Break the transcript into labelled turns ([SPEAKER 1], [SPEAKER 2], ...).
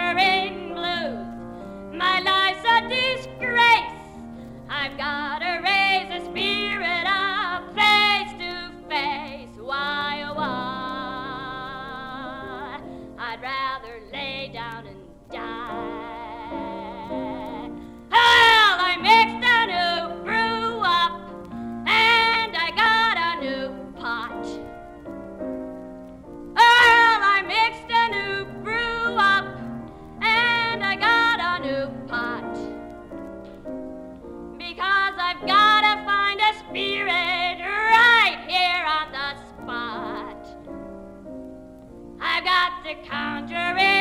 [SPEAKER 1] conquering blues. My life's a disgrace. I've got to raise the spirit up face to face. Why, oh, why? I'd rather lay down and die. Well, I mixed a new brew up, and I got a new pot. Well, I mixed a new brew up, and I got a new pot. Because I've got to find a spirit right here on the spot. I've got to conjure it